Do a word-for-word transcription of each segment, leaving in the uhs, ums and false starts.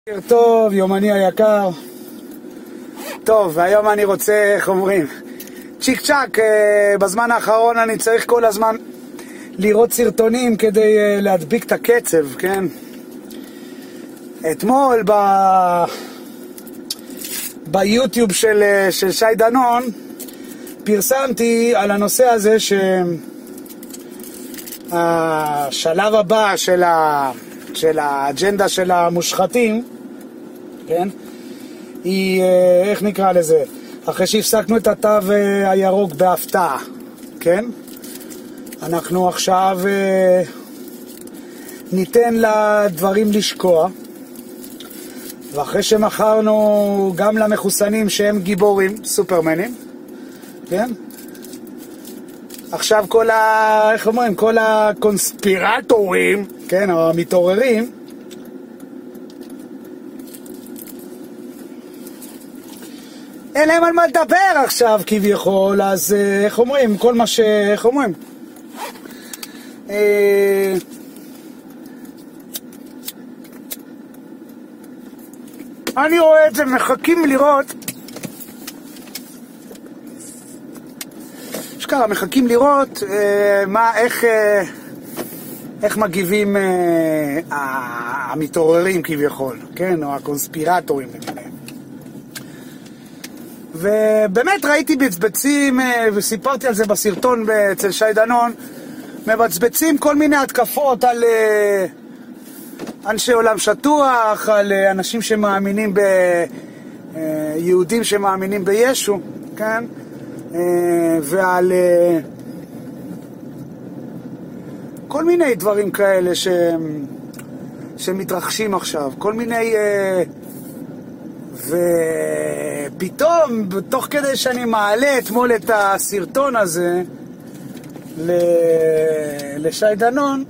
בוקר טוב, יומני היקר. טוב, והיום אני רוצה, איך אומרים, צ'יק צ'ק. בזמן האחרון אני צריך כל הזמן לראות סרטונים כדי להדביק את הקצב, כן? אתמול ב... ביוטיוב של, של שי דנון פרסמתי על הנושא הזה שהשלב הבא של ה... של האג'נדה של המושחתים, כן? היא, איך נקרא לזה? אחרי שהפסקנו את התו הירוק בהפתעה, כן? אנחנו עכשיו ניתן לדברים לשקוע, ואחרי שמכרנו גם למחוסנים שהם גיבורים, סופרמנים, כן? עכשיו כל ה... איך אומרים? כל הקונספירטורים, כן, או המתעוררים, אין להם על מה לדבר עכשיו כביכול, אז איך אומרים? כל מה ש... איך אומרים? אה... אני רואה את זה, מחכים לראות, שכרה, מחכים לראות אה, מה, איך... אה... איך מגיבים אה, המתעוררים כביכול, כן? או הקונספירטורים למיניהם. ובאמת ראיתי בצבצים, אה, וסיפרתי על זה בסרטון אצל שי דנון, מבצבצים כל מיני התקפות על אה, אנשי עולם שטוח, על אה, אנשים שמאמינים ב... אה, יהודים שמאמינים בישו, כן? אה, ועל... אה, כל מיני דברים כאלה ש... שמתרחשים עכשיו, כל מיני... ופתאום, תוך כדי שאני מעלה אתמול את הסרטון הזה ל... לשי דנון,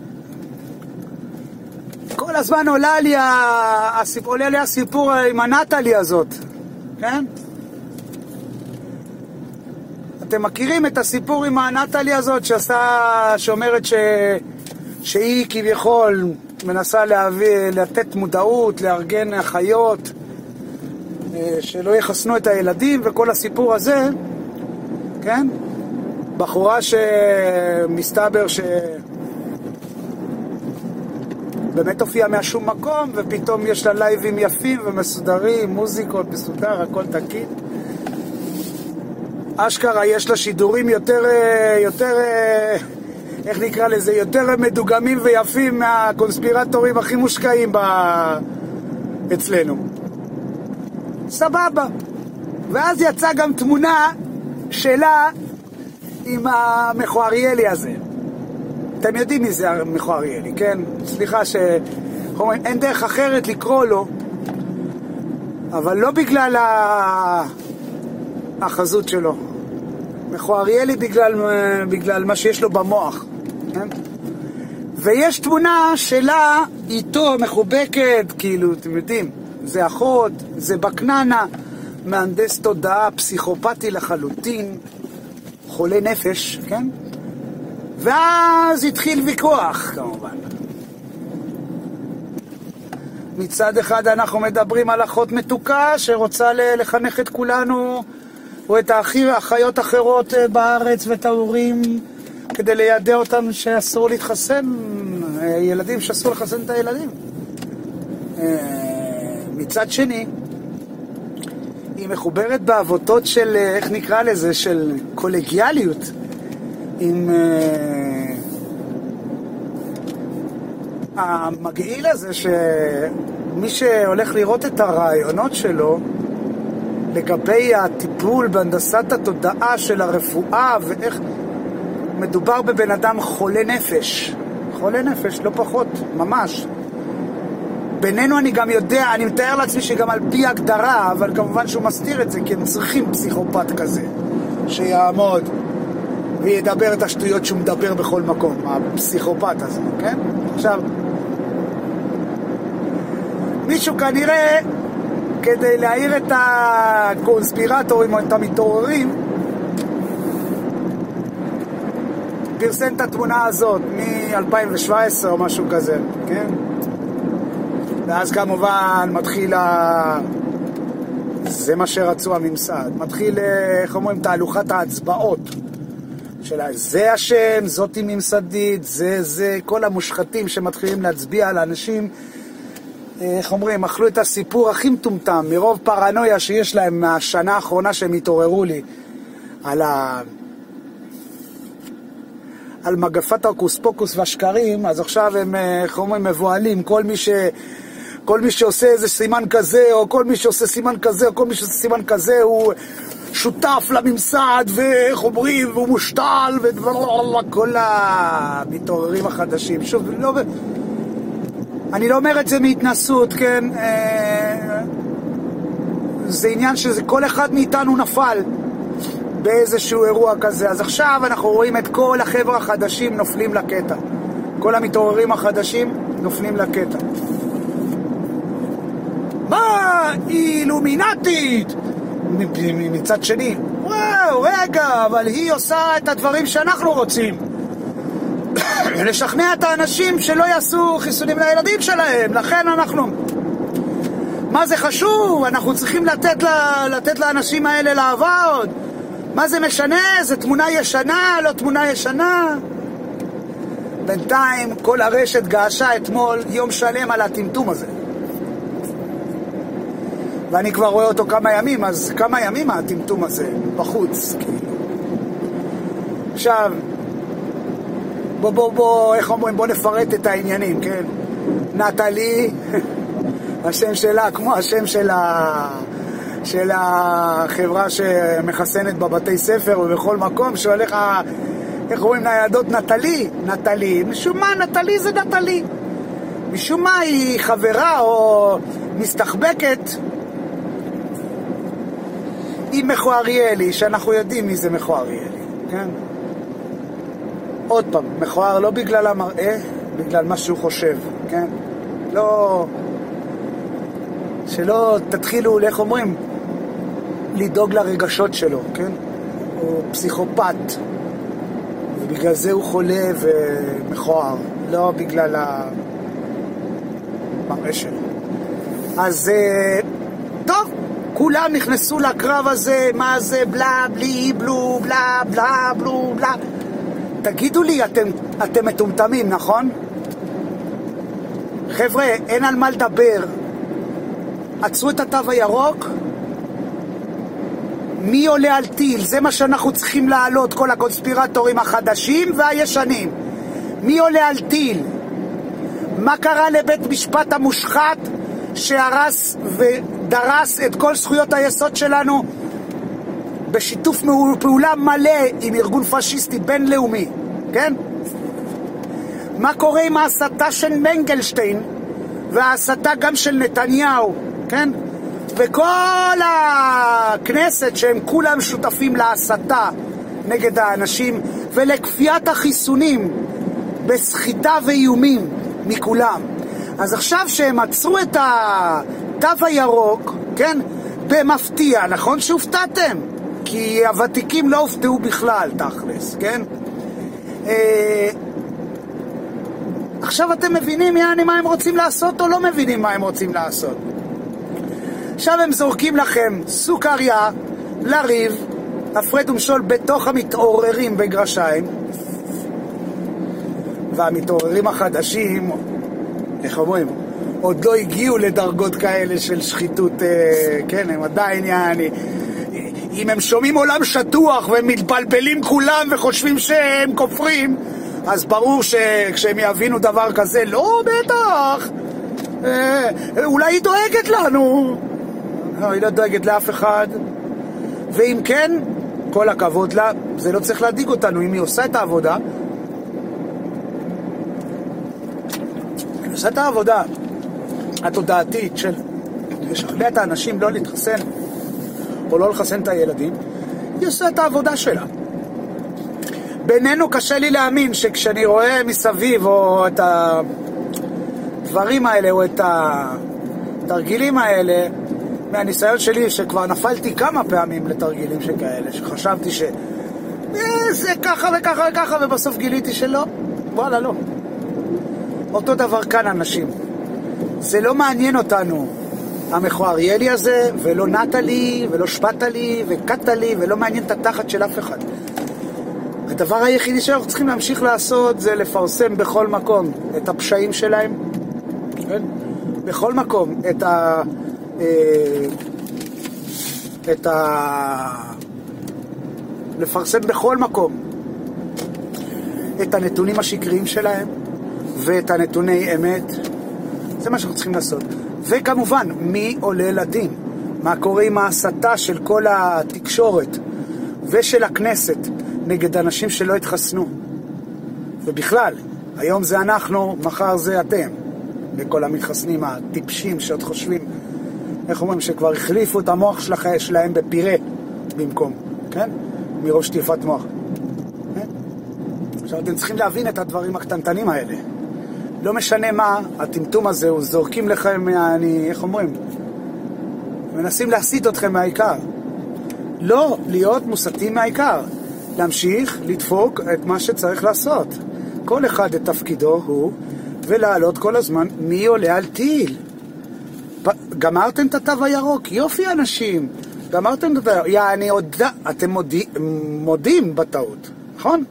כל הזמן עולה לי, הסיפ... עולה לי הסיפור עם הנטלי הזאת, כן? אתם מכירים את הסיפור עם הנטלי הזאת שעשה, שאומרת ש... שהיא כביכול מנסה להביא, לתת מודעות, לארגן החיות, שלא יחסנו את הילדים וכל הסיפור הזה, כן? בחורה שמסתבר ש... באמת הופיעה מהשום מקום, ופתאום יש לה לייבים יפים ומסודרים, מוזיקות מסודר, הכל תקין. אשכרה יש לה שידורים יותר, יותר, איך נקרא לזה, יותר מדוגמים ויפים מהקונספירטורים הכי מושקעים ב... אצלנו. סבבה. ואז יצאה גם תמונה שלה עם המכועריאלי הזה. אתם יודעים מי זה המכועריאלי, כן? סליחה ש... אין דרך אחרת לקרוא לו, אבל לא בגלל ה... החזות שלו. מכועריאלי בגלל, בגלל מה שיש לו במוח, כן? ויש תמונה שלה איתו מחובקת, כאילו, אתם יודעים, זה אחות, זה בקננה, מהנדס תודעה, פסיכופתי לחלוטין, חולה נפש, כן? ואז התחיל ויכוח, כמובן. מצד אחד אנחנו מדברים על אחות מתוקה שרוצה לחנך את כולנו, או את האחיות אחרות בארץ ואת ההורים, כדי לידע אותם שאסור להתחסן, ילדים שאסור לחסן את הילדים. מצד שני, היא מחוברת בעבותות של, איך נקרא לזה, של קולגיאליות, עם המגעיל הזה, שמי שהולך לראות את הרעיונות שלו, לגבי הטיפול בהנדסת התודעה של הרפואה, ואיך מדובר בבן אדם חולה נפש. חולה נפש, לא פחות, ממש. בינינו אני גם יודע, אני מתאר לעצמי שגם על פי הגדרה, אבל כמובן שהוא מסתיר את זה, כי הם צריכים פסיכופת כזה, שיעמוד וידבר את השטויות שהוא מדבר בכל מקום, הפסיכופת הזה, כן? עכשיו, מישהו כנראה, כדי להעיר את הקונספירטורים או את המתעוררים, פרסם את התמונה הזאת מ-אלפיים שבע עשרה או משהו כזה, כן? ואז כמובן מתחיל ה... זה מה שרצו הממסד. מתחיל, איך אומרים, תהלוכת ההצבעות. של זה השם, זאתי ממסדית, זה זה, כל המושחתים שמתחילים להצביע על האנשים, איך אומרים, אכלו את הסיפור הכי מטומטם, מרוב פרנויה שיש להם מהשנה האחרונה שהם התעוררו לי, על ה... על מגפת הקוס פוקוס והשקרים, אז עכשיו הם, איך אומרים, מבועלים, כל מי ש... כל מי שעושה איזה סימן כזה, או כל מי שעושה סימן כזה, או כל מי שעושה סימן כזה, הוא שותף לממסד, ואיך אומרים, והוא מושתל, וכל המתעוררים החדשים. שוב, לא... אני לא אומר את זה מהתנסות, כן? זה עניין שזה כל אחד מאיתנו נפל באיזשהו אירוע כזה. אז עכשיו אנחנו רואים את כל החבר'ה החדשים נופלים לקטע. כל המתעוררים החדשים נופלים לקטע. מה? אילומינטית! מצד שני, וואו, רגע, אבל היא עושה את הדברים שאנחנו רוצים. לשכנע את האנשים שלא יעשו חיסונים לילדים שלהם. לכן אנחנו... מה זה חשוב? אנחנו צריכים לתת, לה, לתת לאנשים האלה לעבוד. מה זה משנה? זה תמונה ישנה, לא תמונה ישנה. בינתיים כל הרשת געשה אתמול יום שלם על הטמטום הזה. ואני כבר רואה אותו כמה ימים, אז כמה ימים הטמטום הזה בחוץ, כאילו. עכשיו, בוא, בוא, בוא, איך אומרים, בוא נפרט את העניינים, כן? נטלי, השם שלה, כמו השם של, ה... של החברה שמחסנת בבתי ספר ובכל מקום, שהולך, איך אומרים, ניידות נטלי, נטלי, משום מה נטלי זה נטלי. משום מה היא חברה או מסתחבקת עם מחו אריאלי, שאנחנו יודעים מי זה מחו אריאלי, כן? עוד פעם, מכוער לא בגלל המראה, בגלל מה שהוא חושב, כן? לא... שלא תתחילו, איך אומרים, לדאוג לרגשות שלו, כן? הוא פסיכופת, ובגלל זה הוא חולה ומכוער, לא בגלל המראה שלו. אז טוב, כולם נכנסו לקרב הזה, מה זה בלה בלי בלו בלה בלה בלו בלה. תגידו לי, אתם, אתם מטומטמים, נכון? חבר'ה, אין על מה לדבר. עצרו את התו הירוק. מי עולה על טיל? זה מה שאנחנו צריכים לעלות, כל הקונספירטורים החדשים והישנים. מי עולה על טיל? מה קרה לבית משפט המושחת שהרס ודרס את כל זכויות היסוד שלנו בשיתוף פעולה מלא עם ארגון פשיסטי בינלאומי, כן? מה קורה עם ההסתה של מנגלשטיין וההסתה גם של נתניהו, כן? וכל הכנסת שהם כולם שותפים להסתה נגד האנשים ולכפיית החיסונים בסחיטה ואיומים מכולם. אז עכשיו שהם עצרו את התו הירוק, כן? במפתיע, נכון שהופתעתם? כי הוותיקים לא הופתעו בכלל, תכלס, כן? אה, עכשיו אתם מבינים יעני מה הם רוצים לעשות או לא מבינים מה הם רוצים לעשות? עכשיו הם זורקים לכם סוכריה לריב, הפרד ומשול בתוך המתעוררים בגרשיים, והמתעוררים החדשים, איך אומרים, עוד לא הגיעו לדרגות כאלה של שחיתות, אה, כן, הם עדיין יעני... אם הם שומעים עולם שטוח והם מתבלבלים כולם וחושבים שהם כופרים, אז ברור שכשהם יבינו דבר כזה, לא, בטח, אה, אולי היא דואגת לנו. לא, היא לא דואגת לאף אחד. ואם כן, כל הכבוד לה, זה לא צריך להדיג אותנו. אם היא עושה את העבודה, היא עושה את העבודה התודעתית של לשכנע את האנשים לא להתחסן או לא לחסן את הילדים, היא עושה את העבודה שלה. בינינו קשה לי להאמין שכשאני רואה מסביב או את הדברים האלה או את התרגילים האלה, מהניסיון שלי שכבר נפלתי כמה פעמים לתרגילים שכאלה, שחשבתי ש... זה ככה וככה וככה, ובסוף גיליתי שלא, וואלה לא. אותו דבר כאן אנשים. זה לא מעניין אותנו, המכועריאלי הזה, ולא נטלי, ולא שפטלי, וקטלי, ולא מעניין את התחת של אף אחד. הדבר היחידי שאנחנו צריכים להמשיך לעשות זה לפרסם בכל מקום את הפשעים שלהם, כן? בכל מקום את ה... את ה... לפרסם בכל מקום את הנתונים השקריים שלהם ואת הנתוני אמת. זה מה שאנחנו צריכים לעשות. וכמובן, מי עולה לדין? מה קורה עם ההסתה של כל התקשורת ושל הכנסת נגד אנשים שלא התחסנו? ובכלל, היום זה אנחנו, מחר זה אתם. וכל המתחסנים הטיפשים שעוד חושבים, איך אומרים, שכבר החליפו את המוח שלהם בפירה במקום, כן? מראש שטיפת מוח. כן? עכשיו אתם צריכים להבין את הדברים הקטנטנים האלה. לא משנה מה, הטמטום הזה, הוא זורקים לכם, אני, איך אומרים? מנסים להסיט אתכם מהעיקר. לא להיות מוסתים מהעיקר. להמשיך לדפוק את מה שצריך לעשות. כל אחד את תפקידו הוא, ולעלות כל הזמן מי עולה על טיל. גמרתם את התו הירוק? יופי אנשים. גמרתם את התו הירוק. יעני עוד... אתם מודי, מודים בטעות, נכון?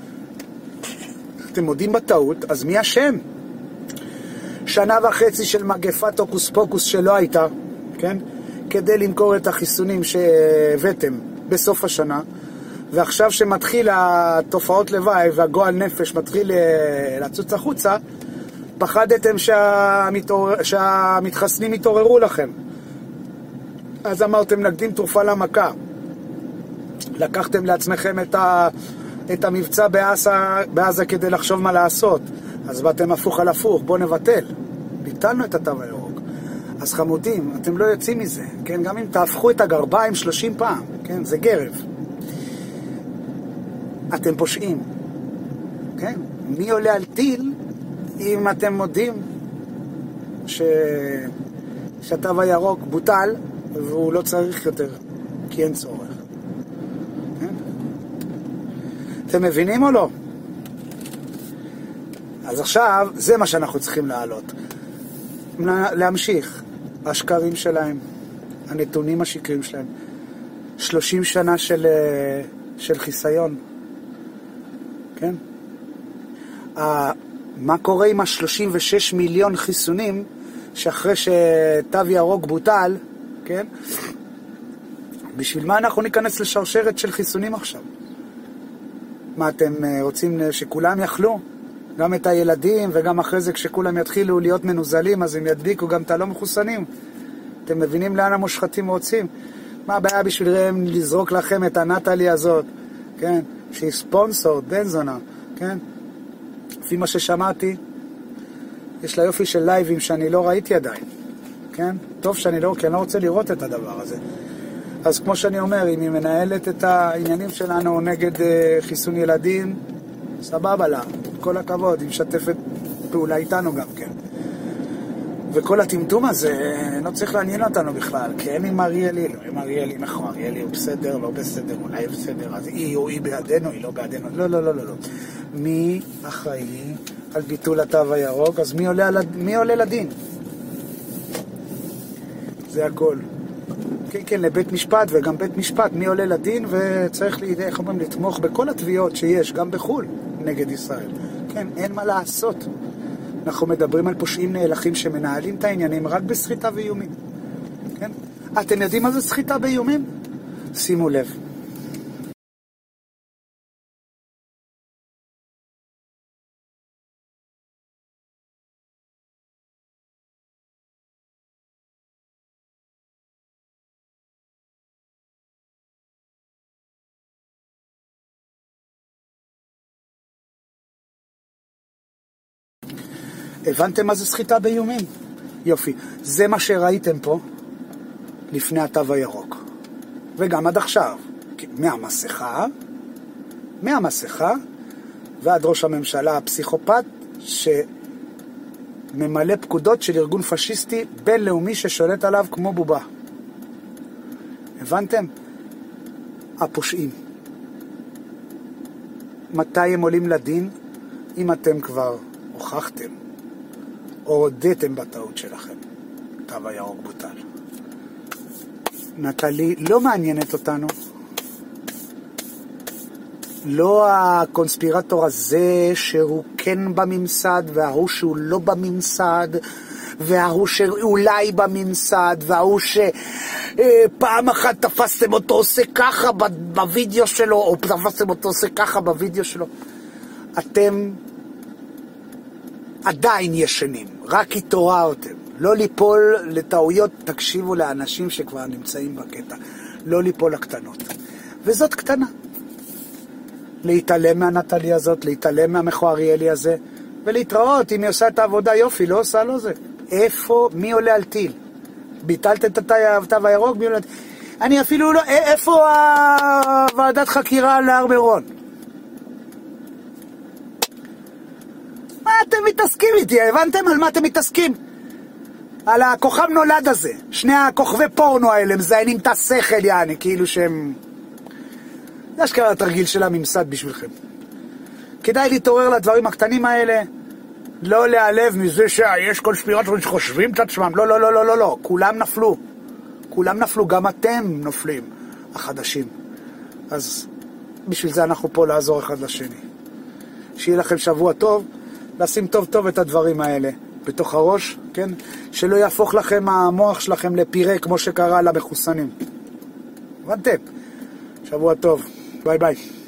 אתם מודים בטעות, אז מי השם? שנה וחצי של מגפת הוקוס פוקוס שלא הייתה, כן? כדי למכור את החיסונים שהבאתם בסוף השנה, ועכשיו שמתחיל התופעות לוואי והגועל נפש מתחיל לצוץ החוצה, פחדתם שהמתעור... שהמתחסנים יתעוררו לכם. אז אמרתם נקדים תרופה למכה. לקחתם לעצמכם את, ה... את המבצע בעזה... בעזה כדי לחשוב מה לעשות. אז באתם הפוך על הפוך, בוא נבטל. ביטלנו את התו הירוק. אז חמודים, אתם לא יוצאים מזה, כן? גם אם תהפכו את הגרביים שלושים פעם, כן? זה גרב. אתם פושעים, כן? מי עולה על טיל אם אתם מודים ש... שהתו הירוק בוטל והוא לא צריך יותר, כי אין צורך. כן? אתם מבינים או לא? אז עכשיו, זה מה שאנחנו צריכים להעלות. להמשיך. השקרים שלהם, הנתונים השקרים שלהם. שלושים שנה של, של חיסיון. כן? מה קורה עם ה-שלושים ושש מיליון חיסונים שאחרי שתו ירוק בוטל, כן? בשביל מה אנחנו ניכנס לשרשרת של חיסונים עכשיו? מה אתם רוצים שכולם יחלו? גם את הילדים, וגם אחרי זה כשכולם יתחילו להיות מנוזלים, אז הם ידביקו גם את הלא מחוסנים. אתם מבינים לאן המושחתים רוצים? מה הבעיה בשבילם לזרוק לכם את הנטלי הזאת, כן? שהיא ספונסור, בן זונה, כן? לפי מה ששמעתי, יש לה יופי של לייבים שאני לא ראיתי עדיין, כן? טוב שאני לא, כי אני לא רוצה לראות את הדבר הזה. אז כמו שאני אומר, אם היא מנהלת את העניינים שלנו נגד uh, חיסון ילדים, סבבה לה, כל הכבוד, היא משתפת פעולה איתנו גם כן. וכל הטמטום הזה לא צריך לעניין אותנו בכלל, כי אין עם אריאלי, לא עם אריאלי, נכון, אריאלי הוא בסדר, לא בסדר, אולי בסדר, אז היא או היא בעדנו, היא לא בעדנו, לא, לא, לא, לא, לא. מי אחראי על ביטול התו הירוק, אז מי עולה, מי עולה לדין? זה הכל. כן, כן, לבית משפט, וגם בית משפט, מי עולה לדין, וצריך לידי, איך אומרים, לתמוך בכל התביעות שיש, גם בחול, נגד ישראל. כן, אין מה לעשות. אנחנו מדברים על פושעים נאלחים שמנהלים את העניינים רק בסחיטה ואיומים. כן? אתם יודעים מה זה סחיטה באיומים? שימו לב. הבנתם מה זה סחיטה באיומים? יופי. זה מה שראיתם פה לפני התו הירוק. וגם עד עכשיו. מהמסכה, מהמסכה, ועד ראש הממשלה הפסיכופת שממלא פקודות של ארגון פשיסטי בינלאומי ששולט עליו כמו בובה. הבנתם? הפושעים. מתי הם עולים לדין? אם אתם כבר הוכחתם הודיתם בטעות שלכם. התו הירוק בוטל. נטלי לא מעניינת אותנו. לא הקונספירטור הזה שהוא כן בממסד, וההוא שהוא לא בממסד, וההוא שאולי בממסד, וההוא שפעם אחת תפסתם אותו עושה ככה בווידאו שלו, או תפסתם אותו עושה ככה בווידאו שלו. אתם עדיין ישנים, רק התעוררתם. לא ליפול לטעויות, תקשיבו לאנשים שכבר נמצאים בקטע. לא ליפול לקטנות. וזאת קטנה. להתעלם מהנטלי הזאת, להתעלם מהמכועריאלי הזה, ולהתראות. אם היא עושה את העבודה יופי, לא עושה לו זה. איפה, מי עולה על טיל? ביטלת את התו הירוק? מי עולה על טיל? אני אפילו לא, איפה הוועדת חקירה על הר מירון? מה אתם מתעסקים איתי? הבנתם על מה אתם מתעסקים? על הכוכב נולד הזה. שני הכוכבי פורנו האלה מזיינים את השכל, יעני, כאילו שהם... זה אשכרה התרגיל של הממסד בשבילכם. כדאי להתעורר לדברים הקטנים האלה, לא להיעלב מזה שיש קונספירטורים שחושבים את עצמם. לא, לא, לא, לא, לא, לא. כולם נפלו. כולם נפלו, גם אתם נופלים, החדשים. אז בשביל זה אנחנו פה לעזור אחד לשני. שיהיה לכם שבוע טוב, לשים טוב טוב את הדברים האלה בתוך הראש, כן? שלא יהפוך לכם המוח שלכם לפירה כמו שקרה למחוסנים. הבנתם? שבוע טוב. ביי ביי.